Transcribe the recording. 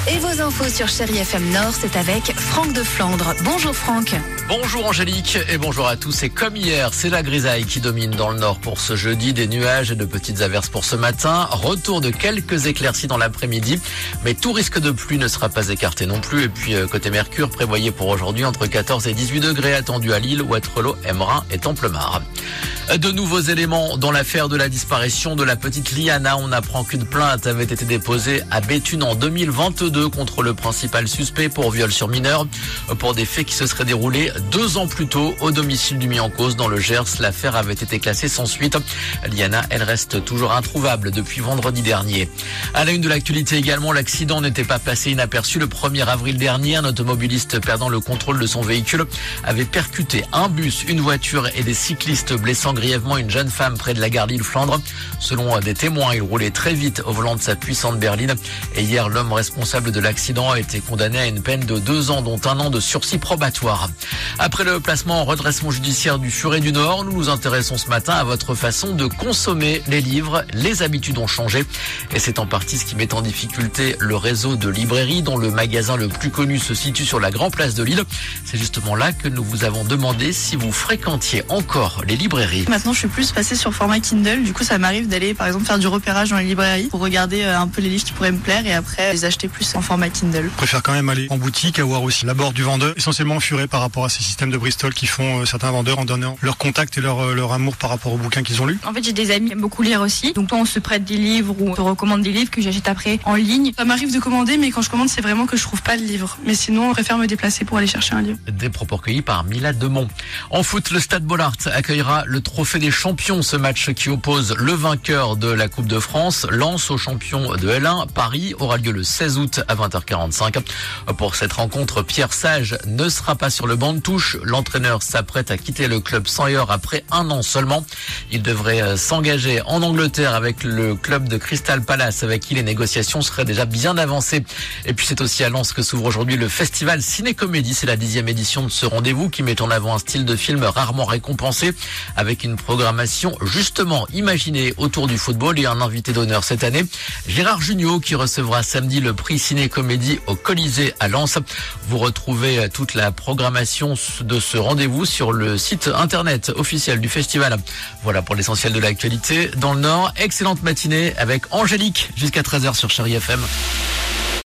Et vos infos sur Chérie FM Nord, c'est avec Franck de Flandre. Bonjour Franck. Bonjour Angélique et bonjour à tous. Et comme hier, c'est la grisaille qui domine dans le nord pour ce jeudi. Des nuages et de petites averses pour ce matin. Retour de quelques éclaircies dans l'après-midi. Mais tout risque de pluie ne sera pas écarté non plus. Et puis côté Mercure, prévoyé pour aujourd'hui entre 14 et 18 degrés attendu à Lille, Ouattrelot, Embrun et Templemar. De nouveaux éléments dans l'affaire de la disparition de la petite Liana. On apprend qu'une plainte avait été déposée à Béthune en 2022 contre le principal suspect pour viol sur mineur pour des faits qui se seraient déroulés 2 ans plus tôt au domicile du mis en cause dans le Gers. L'affaire avait été classée sans suite. Liana, elle reste toujours introuvable depuis vendredi dernier. À la une de l'actualité également, l'accident n'était pas passé inaperçu. Le 1er avril dernier, un automobiliste perdant le contrôle de son véhicule avait percuté un bus, une voiture et des cyclistes, blessant grièvement une jeune femme près de la gare Lille-Flandre. Selon des témoins, il roulait très vite au volant de sa puissante berline. Et hier, l'homme responsable de l'accident a été condamné à une peine de 2 ans, dont 1 an de sursis probatoire. Après le placement en redressement judiciaire du Furet du Nord, nous nous intéressons ce matin à votre façon de consommer les livres. Les habitudes ont changé et c'est en partie ce qui met en difficulté le réseau de librairies dont le magasin le plus connu se situe sur la Grand Place de Lille. C'est justement là que nous vous avons demandé si vous fréquentiez encore les librairies. Maintenant, je suis plus passée sur format Kindle. Du coup, ça m'arrive d'aller, par exemple, faire du repérage dans les librairies pour regarder un peu les livres qui pourraient me plaire et après les acheter plus en format Kindle. Je préfère quand même aller en boutique, avoir aussi l'abord du vendeur, essentiellement Furet par rapport à ces systèmes de Bristol qui font certains vendeurs en donnant leur contact et leur amour par rapport aux bouquins qu'ils ont lus. En fait, j'ai des amis qui aiment beaucoup lire aussi. Donc, on se prête des livres ou on se recommande des livres que j'achète après en ligne. Ça m'arrive de commander, mais quand je commande, c'est vraiment que je trouve pas le livre. Mais sinon, on préfère me déplacer pour aller chercher un livre. Des propos recueillis par Mila Demont. En foot, le Stade Bollaert accueillera le Trophée des Champions, ce match qui oppose le vainqueur de la Coupe de France, Lens, au champion de L1. Paris aura lieu le 16 août à 20h45. Pour cette rencontre, Pierre Sage ne sera pas sur le banc de touche. L'entraîneur s'apprête à quitter le club sans heure après 1 an seulement. Il devrait s'engager en Angleterre avec le club de Crystal Palace, avec qui les négociations seraient déjà bien avancées. Et puis c'est aussi à Lens que s'ouvre aujourd'hui le festival Ciné-Comédie. C'est la 10e édition de ce rendez-vous qui met en avant un style de film rarement récompensé, avec une programmation justement imaginée autour du football et un invité d'honneur cette année, Gérard Jugnot, qui recevra samedi le prix Ciné-Comédie au Colisée à Lens. Vous retrouvez toute la programmation de ce rendez-vous sur le site internet officiel du festival. Voilà pour l'essentiel de l'actualité dans le Nord. Excellente matinée avec Angélique jusqu'à 13h sur Chérie FM.